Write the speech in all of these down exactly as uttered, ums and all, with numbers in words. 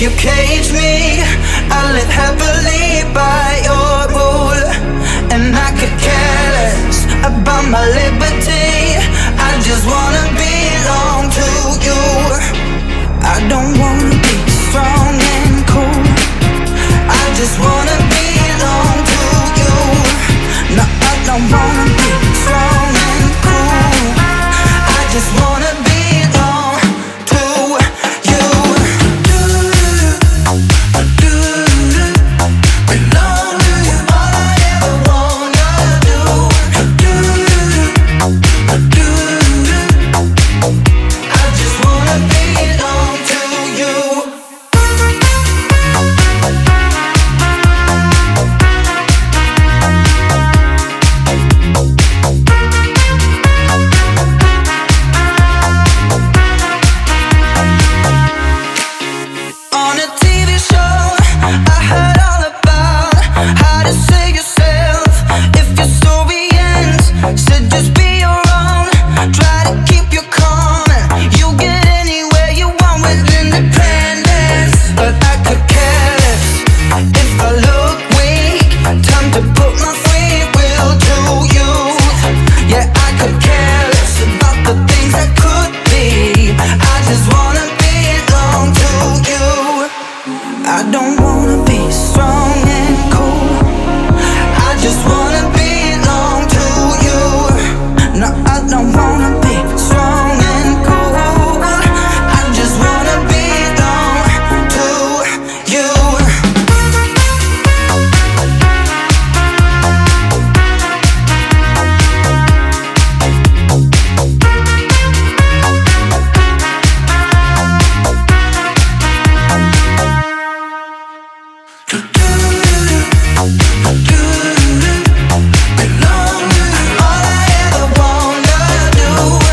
you cage me, I live happily by your rule. And I could care less about my liberty, I just wanna belong to you. I don't wanna be strong and cool, I just wanna belong to you. No, I don't wanna be strong and cool, I just wanna belong to you. Belong to you, all I ever wanna do. I just wanna belong to you. On a T V show, I heard all about how to save yourself if your story ends. Said just be your own, try to keep your calm, and you get anywhere you want with independence. But I could care less if I look weak, time to put my free will to use. Yeah, I could care less about the things that could be, I just wanna belong to you. I don't wanna be strong and cool, I just wanna belong to you. No, I don't wanna be strong and cool, I just wanna belong to you. Belong to you, all I ever wanna do.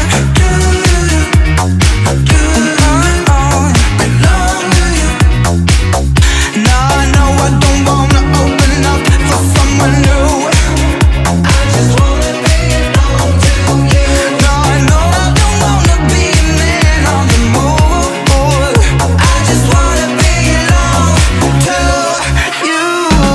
Belong to you. Now I know I don't wanna open up for someone new, I just wanna belong to you. Now I know I don't wanna be a man on the move, I just wanna belong to you.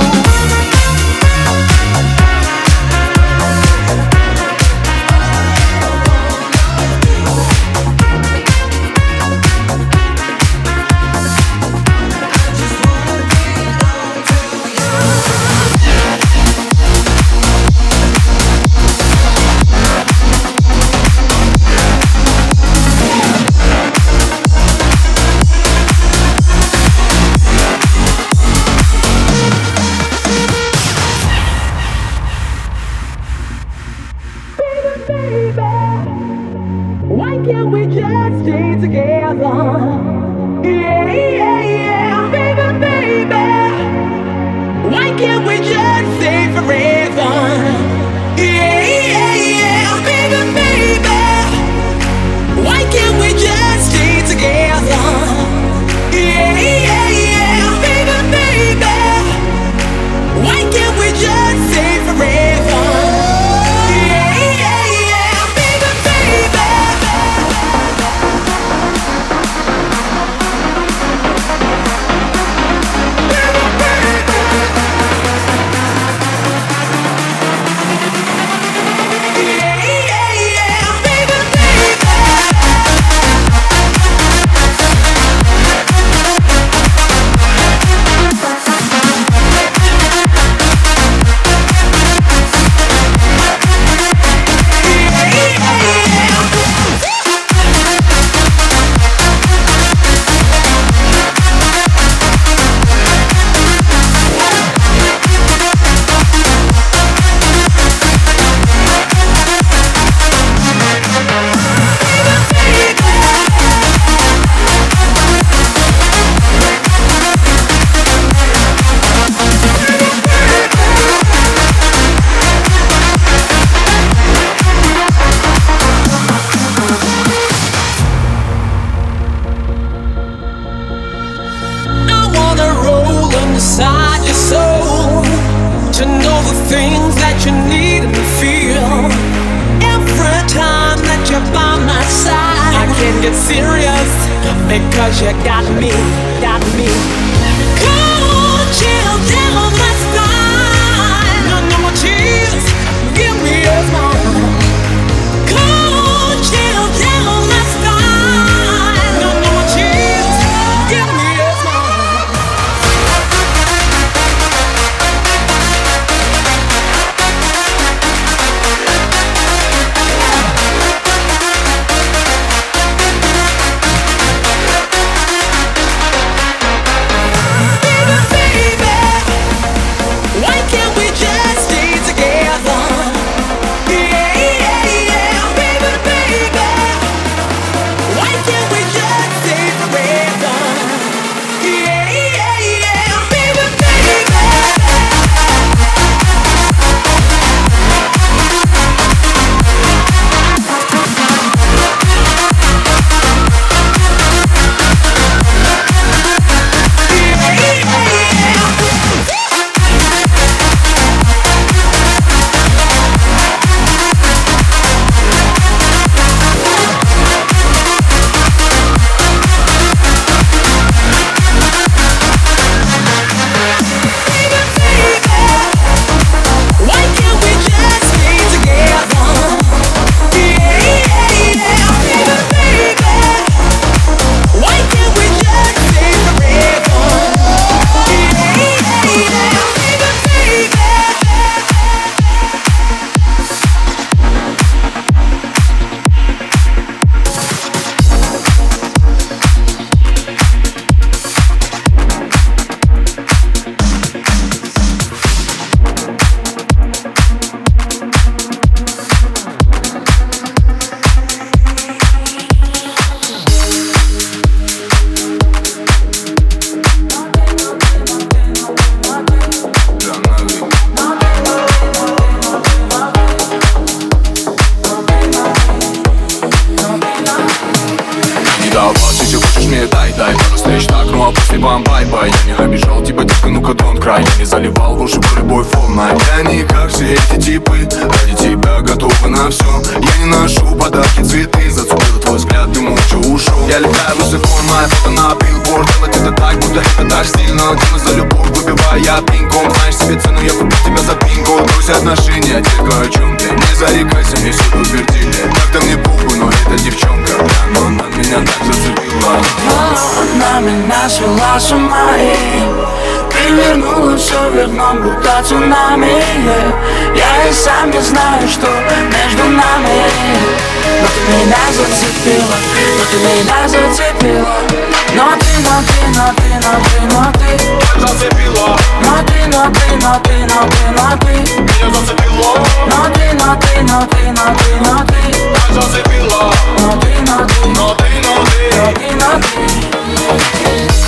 Why can't we just stay together? Yeah, yeah, yeah, baby, baby. Why can't we just stay forever? Yeah, yeah, yeah, baby, baby. Why can't we just stay together? Yeah, yeah, yeah, baby, baby. Why can't we just stay forever? Yeah, yeah, yeah, baby, baby. Because you got me, got me. Cool, chill down my spine. No, no more tears, give me a smile. Cool, chill down my spine. No, no more tears, give me a smile. Why can't we just stay together? Yeah, yeah, yeah, baby, baby. Why can't we just stay forever? Yeah, yeah, yeah, baby, baby. Why can't we just stay together? Yeah, yeah, yeah, baby, baby. Why can't we just stay forever? Yeah, yeah, yeah, baby, baby. Не давался, если хочешь мне дай, дай пару встреч так, ну а после вам бай-бай. Я не обижал тебя, детка, ну-ка don't cry. Я не заливал в уши про любой волна. Я не как все эти типы, ради тебя готова на все. Я не ношу подарки, цветы, зацепил твой взгляд, ты молча ушел. Я летаю высоко, моя фото на билборд. Делать это так, будто это так стильно. Тема за любовь, выбивая пинком. Знаешь себе цену, я купил тебя за пинку. Брось отношения, детка, о чем ты? Не зарекайся, мне все утвердили. Так-то мне похуй, но эта девчонка, да, но она меня так зацепила. Она меня свела с ума и перевернула все вверх дном, будто цунами. Я и сам не знаю, что между нами. Но ты меня зацепила, но ты меня зацепила. Но ты, но ты, но ты, но ты, но ты Зацепила, Но ты, но ты, но ты, но ты, но ты меня зацепило, Но ты, но ты, но ты, но ты, но ты так зацепила. Но ты, но ты, Но ты, но но ты, ты, но ты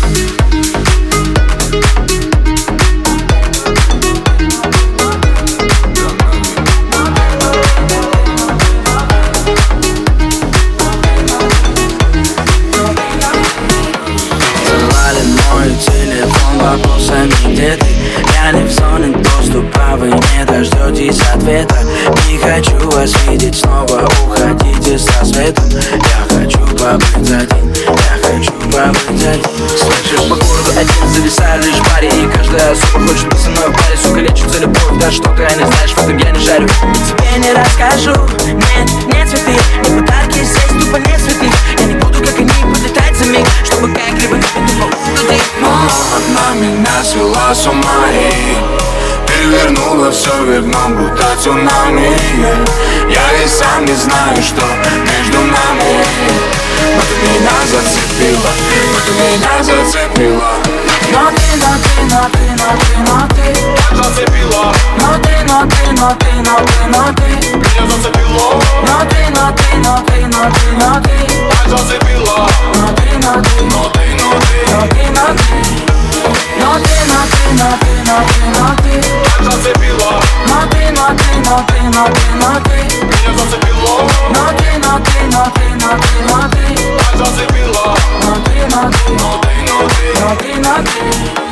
Завален мой телефон вопросами, где ты? Я не в зоне доступа, вы не дождетесь ответа. Не хочу вас видеть снова, уходите со светом. Я хочу побыть один, я хочу побыть один. Слышишь, по городу один зависаю лишь в паре. И каждая особо хочет быть со мной в паре. Сука, лечится любовь, да что ты не знаешь, в этом я не жарю. И тебе не расскажу, нет, не цветы, не подарки, здесь тупо не цветы. Я не буду, как они, подлетать за миг, чтобы как-либо тебе тупо угодить. Но она меня свела с ума и перевернула все вверх дном, будто цунами. Я и сам не знаю, что между нами. Но ты меня зацепила, но ты меня зацепила. Но ты, но ты, но ты, но ты, но ты так зацепила, Но ты, но ты, но ты, но ты, но ты меня зацепило, Но ты, но ты, но ты, но ты, но ты так зацепила. Но ты, но ты, Но ты, но но ты, ты, но ты Но ты, но ты, но ты, но ты, но ты так зацепила. Но ты, но ты, но ты, но ты, но ты Меня зацепило, Но ты, но ты, но ты, но ты, но ты так зацепила. Но ты, но ты, Но ты, но ты, но ты, но ты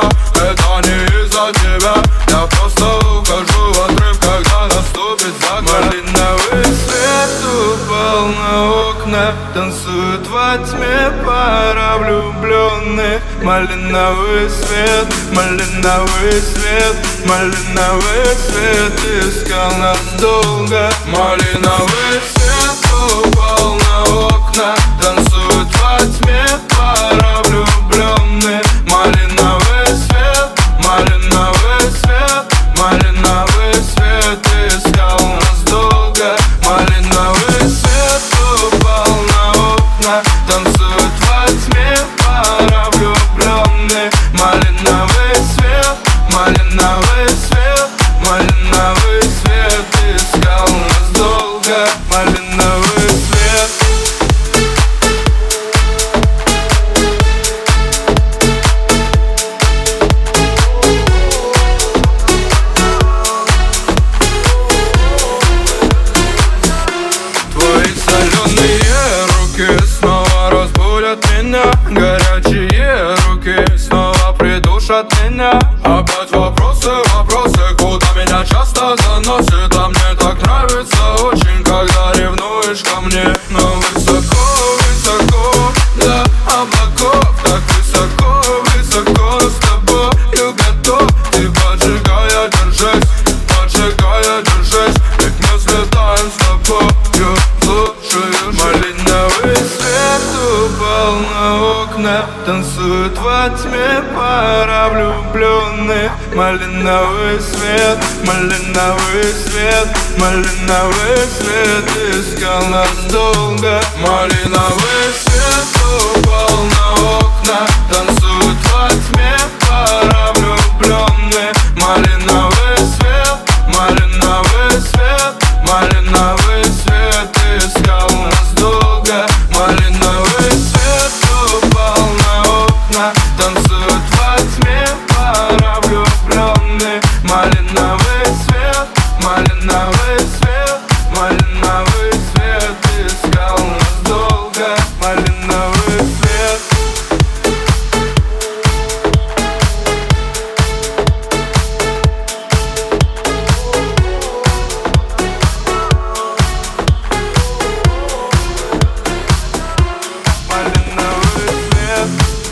это не из-за тебя. Я просто ухожу в отрыв, когда наступит закат. Малиновый свет упал на окна, танцуют во тьме пара влюбленных. Малиновый свет, малиновый свет, малиновый свет искал нас долго. Малиновый свет упал на окна, танцуют во тьме пара влюбленных. Малиновый свет, малиновый свет, малиновый свет искал нас долго. Малиновый свет упал на окна, танцуют во тьме пара влюбленных. Малиновый свет, малиновый свет, малиновый свет искал нас долго. Малиновый свет. Твои соленые руки снова разбудят меня. Горячие руки снова придушат меня. Опять вопросы, вопросы, куда меня часто заносит. А мне так нравится очень, когда ревнуешь ко мне. Но высоко, высоко, до облаков. Так высоко, высоко с тобою готов. Ты поджигая, держись, поджигая, держись. Ведь мы взлетаем с тобою, слушаешь. Малиновый свет упал на окна, танцуют во тьме пара влюбленных. Малиновый свет, малиновый свет, малиновый свет искал нас долго. Малиновый свет упал на окна, танцуют во тьме пара влюбленных. Малиновый свет, малиновый свет, малиновый свет искал нас долго. Малиновый свет упал на окна, танцуют во тьме пара влюбленных. Малиновый свет, малиновый свет, малиновый свет искал нас долго. Малиновый свет. Малиновый свет.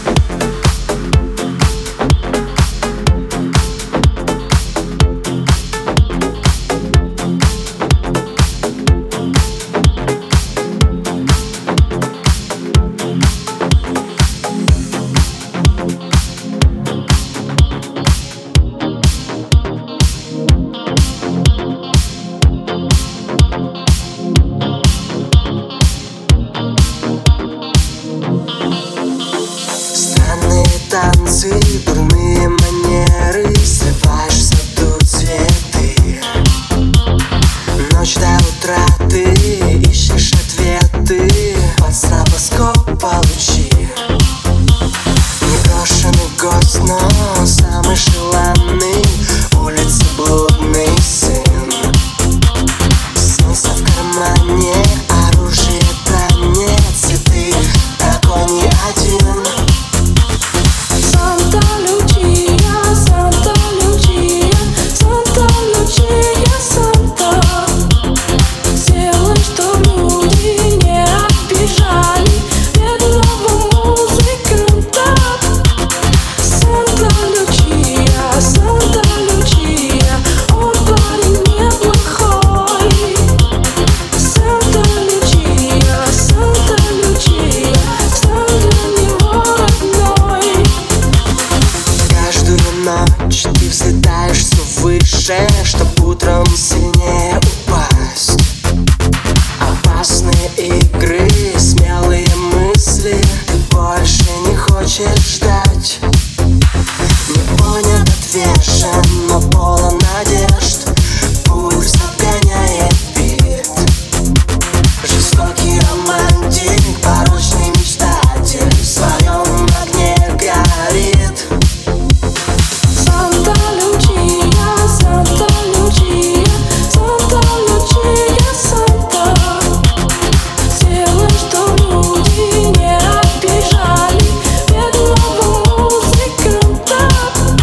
Странные танцы, дурные манеры, срываешься тут цветы. Ночь до утра ты ищешь ответы, под стробоскоп получи. Непрошенный гость, но самый желанный, улица блудный сын. Снился в кармане, оружие танец, цветы, такой не один. Санта Лючия, Санта Лючия, Санта Лючия, Санта. Сделай, чтоб люди не обижали бедного музыканта. Санта Лючия, Санта Лючия, он парень неплохой. Санта Лючия, Санта Лючия, стань для него родной. Каждую ночь ты взлетаешь все выше, чтоб утром сильнее упасть. Опасные игры, смелые мысли, ты больше не хочешь ждать. Не понят, отвержен, но полон надежд, пульс обгоняет бит. Жестокий романтик, порочный мечтатель, в своем огне горит. Санта Лючия, Санта Лючия, Санта Лючия, Санта. Сделай, чтоб люди не обижали бедного музыканта.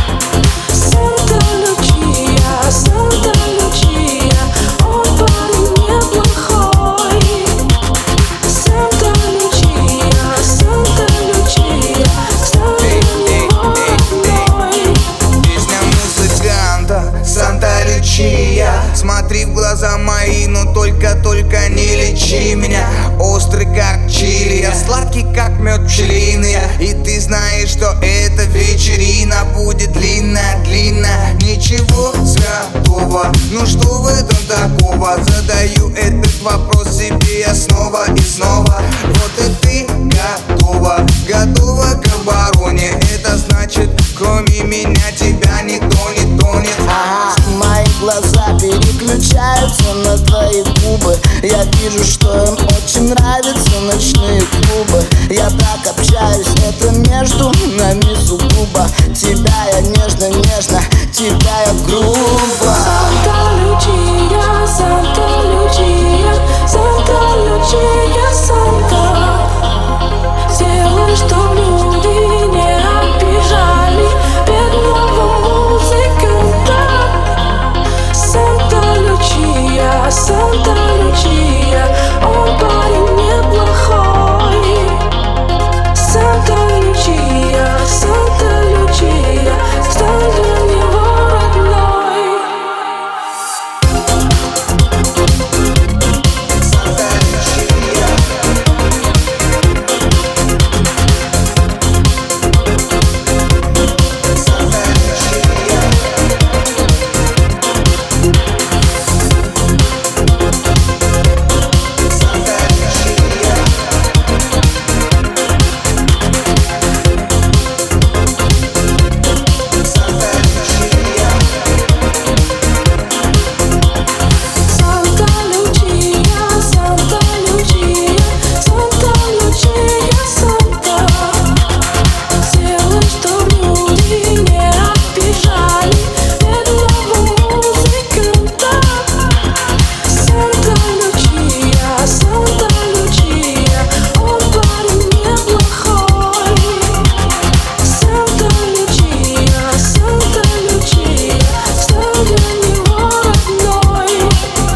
только-только не лечи меня. Острый как чили, я сладкий как мед пчелиный. И ты знаешь, что эта вечерина будет длинная, длинная. Ничего святого, ну что в этом такого? Задаю этот вопрос себе я снова и снова. Вот и ты готова, готова к обороне. Это значит, кроме меня тебя никто не тонет. Ага, мои глаза переключаются на твои губы. Я вижу, что им очень нравятся ночные клубы. Я так общаюсь, это между нами сугубо. Тебя я нежно-нежно, тебя я грубо. Santa Lucia, Santa Lucia, Santa Lucia, Santa. Сделай, чтоб люди не обижали бедного музыканта. Santa Lucia, Santa Lucia, он парень неплохой. Santa Lucia, Santa Lucia, стань для него родной. Santa Lucia, Santa Lucia, Santa Lucia, Santa. Сделай, чтоб люди не обижали бедного музыканта. Santa Lucia, Santa Lucia, он парень неплохой. Santa Lucia, Santa Lucia, стань для него родной.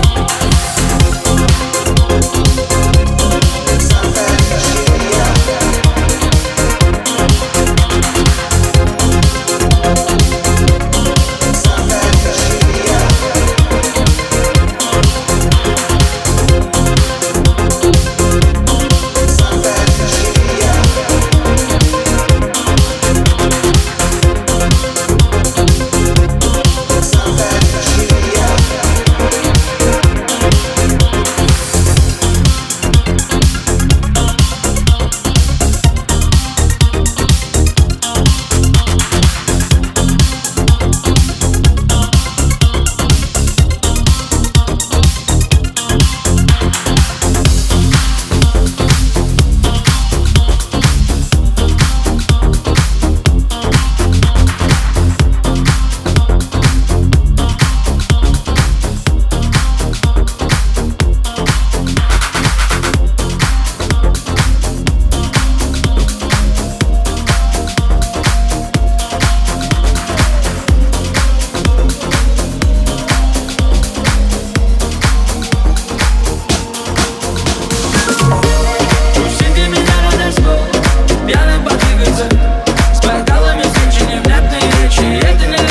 Пустите меня на танцпол, пьяным подвигаться, с бокалами встречи, невнятные речи, это не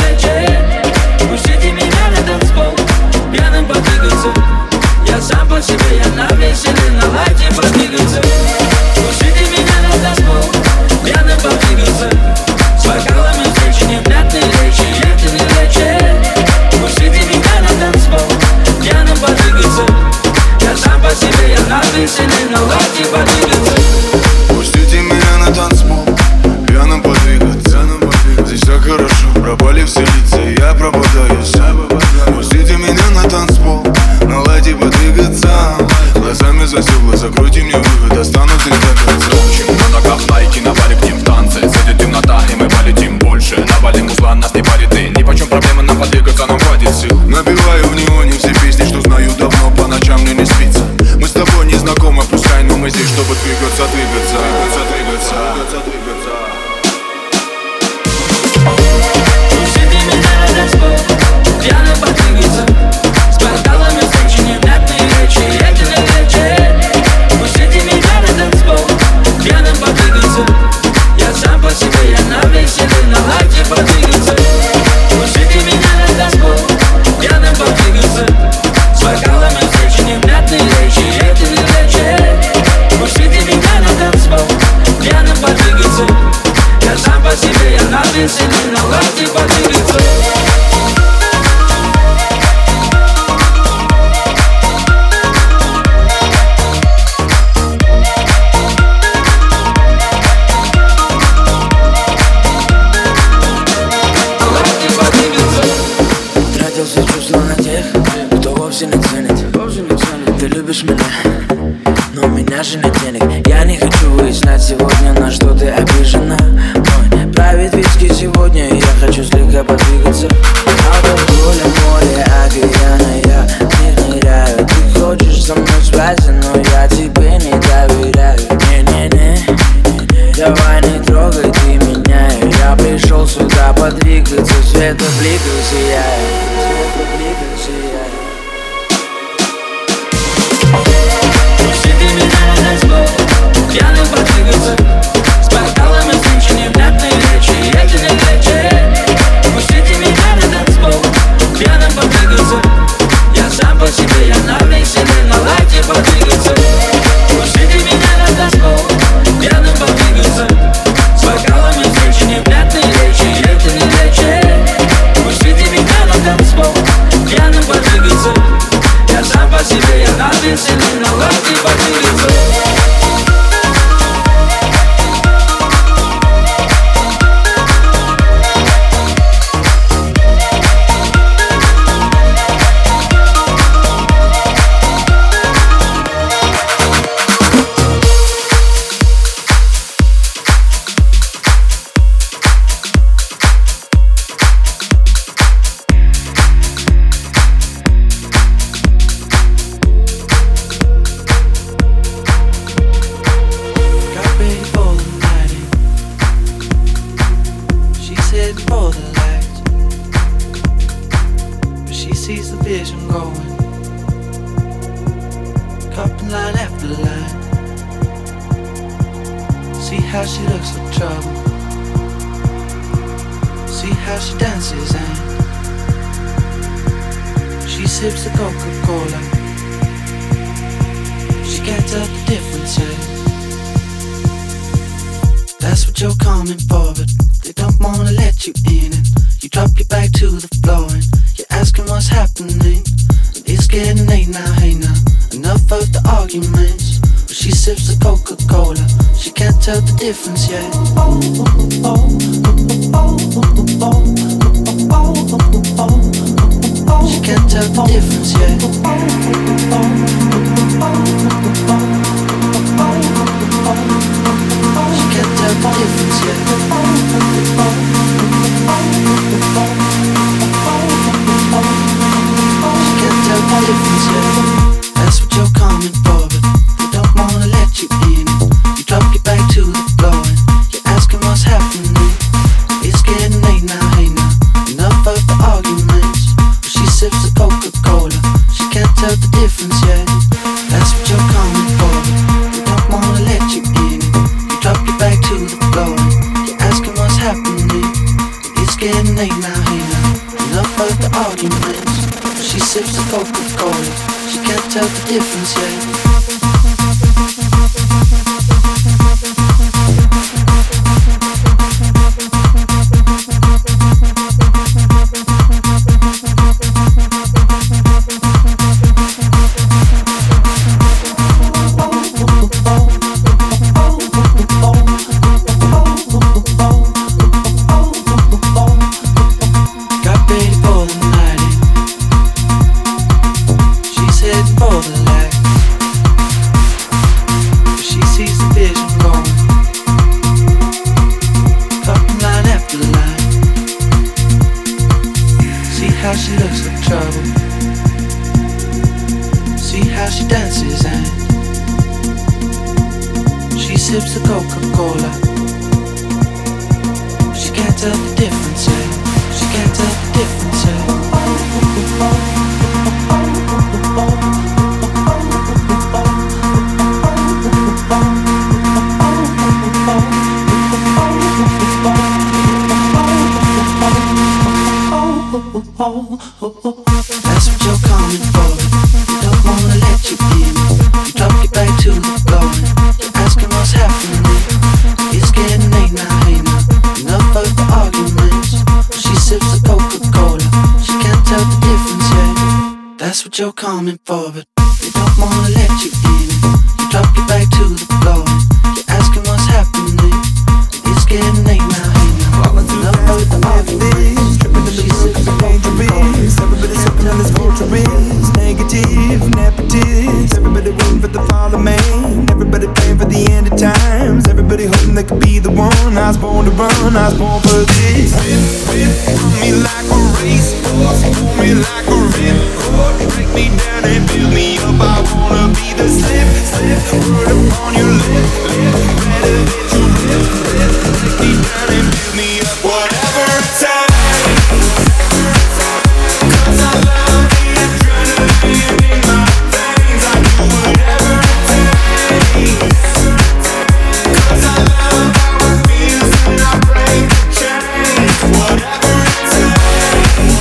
лечит. Пустите меня на танцпол, пьяным подвигаться, я сам по себе, я на веселе, на лайте подвигаться. Пустите меня на танцпол, пьяным подвигаться, с бокалами встречи, невнятные речи, это не лечит. Пустите меня на танцпол, пьяным подвигаться, я сам по себе, я на веселе, на лайте подвигаться. Пустите меня на танцпол, пьяным подвигаться. Здесь так хорошо, пропали все лица, я пропадаюсь. Пустите меня на танцпол, наладьте подвигаться. Глазами за стекла, закройте мне выход, останусь здесь до конца. На ногах найки, на баре к ним в танце. Сидит темнота, и мы полетим больше. Навалим узла, нас не парит и ни почем проблемы нам подвигаться, нам хватит сил. Набиваю в неоне все песни, что знаю давно, по ночам мне не спится. Мы с тобой не знакомы, пускай, но мы здесь, чтобы двигаться, двигаться, двигаться, двигаться, двигаться. Пустите меня на танцпол, пьяным подвигаться, с бокалами встречи, невнятные речи, это не лечит. Пустите меня на танцпол, пьяным подвигаться, я сам по себе, я на веселе, на лайте подвигаться. лайте подвигаться. Тратился чувства на тех, кто вовсе не ценит. Ты любишь меня, но у меня же нет денег. Я не хочу выяснять сегодня, на что ты обижена. Мой правит виски сегодня, и я хочу слегка подвигаться. Алкоголя, море, океана, я в них ныряю. Ты хочешь со мной связи, но я тебе не доверяю. Не-не-не, давай не трогай ты меня. Я пришел сюда подвигаться, светобликом сияет, светобликом сияет. Пустите меня на танцпол, пьяным подвигаться. С бокалами встречи, невнятные речи, эти не лечи. Пустите меня на танцпол, пьяным подвигаться. Я сам по себе, я на веселе, на лайте подвигаться. Пустите меня на танцпол, пьяным подвигаться. С бокалами встречи, невнятные речи, эти не лечи. Пустите меня на танцпол, пьяным подвигаться. Я сам по себе, я на веселе, на лайте подвигаться. Difference yet. She can't tell the difference yet. She can't tell the difference yet. She can't tell the difference yet. That's what you're coming for, but they don't wanna let you in. You drop your back to the floor and you're asking what's happening. It's getting late now, hey now. Enough of the arguments. But she sips the Coca-Cola. She can't tell the difference yet. That's what you're coming for, but they don't wanna let you in. You drop your back to the floor and you're asking what's happening. It's getting late now, hey now. Enough of the arguments. But she sips the Coca-Cola. She can't tell the difference yet. That's what you're coming for. They don't wanna let you in. You drop your back to the floor and you're asking what's happening. It's getting late now, hey now. Enough of the arguments. what you're coming for, but they don't wanna let you in. You drop your back to the floor and you're asking what's happening. It's getting late now, hey now. Falling too fast with the evidence, tripping in the room cause it's dangerous. Everybody's hoping on this fortress, negative, nepotist. Everybody waiting for the fall of man. Everybody praying for the end of times. Everybody hoping they could be the one. I was born to run, I was born for this. Whip, whip, run me like a racehorse, pull me like a ripcord. Break me down and build me up. I wanna be the slip, slip, word upon your lip, lip. Better that you rip, rip. Break me down and build me up. Whatever it takes. Cause I love the adrenaline in my veins. I do whatever it takes. Cause I love how it feels when I break the chains. Whatever it takes.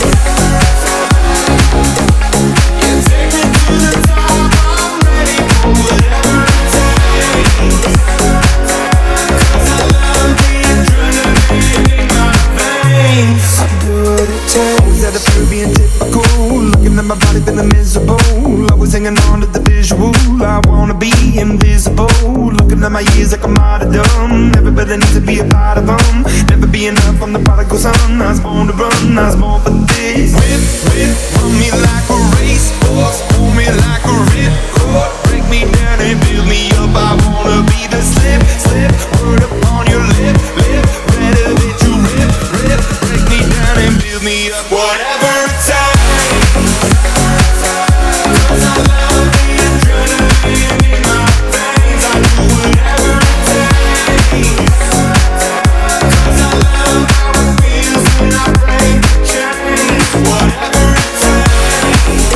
You take me to the top, I'm ready for whatever it takes. Cause I love the adrenaline in my veins. I do what it takes. Out of fear of being typical, looking at my body feeling miserable. Always hanging on to the visual. I wanna be invisible. Looking at my years like I'm out of dumb. Everybody needs to be a part of them. Never be enough, I'm the prodigal son. I was born to run, I was born for this. Whip, whip, run me like a racehorse, pull me like a ripcord. Break me down and build me up. I wanna be the slip, slip, word upon your lip, lip. Better that you rip, rip. Break me down and build me up. Whatever it takes. Cause I love the adrenaline in my veins. I do whatever it takes. Cause I love how it feels when I break the chains. Whatever it takes.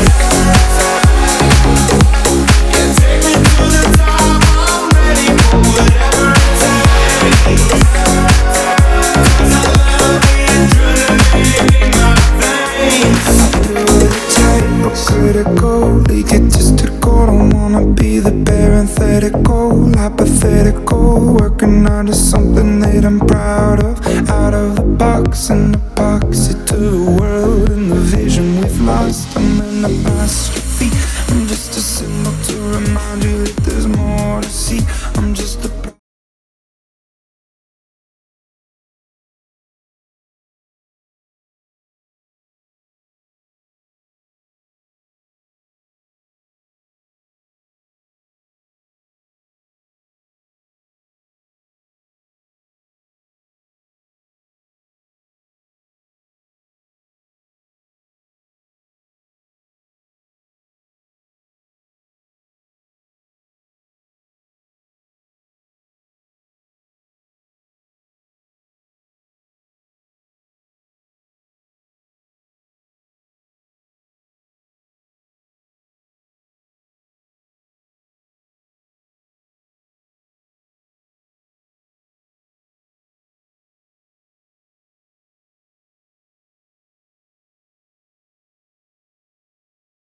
You take me to the top, I'm ready for whatever it takes. Cause I love the adrenaline in my veins. I do what it takes. Critical, leak it just to go. Don't wanna be the parenthetical, hypothetical. Working out of something that I'm proud of. Out of the box and epoxy to the world and the vision we've lost. I'm in the past.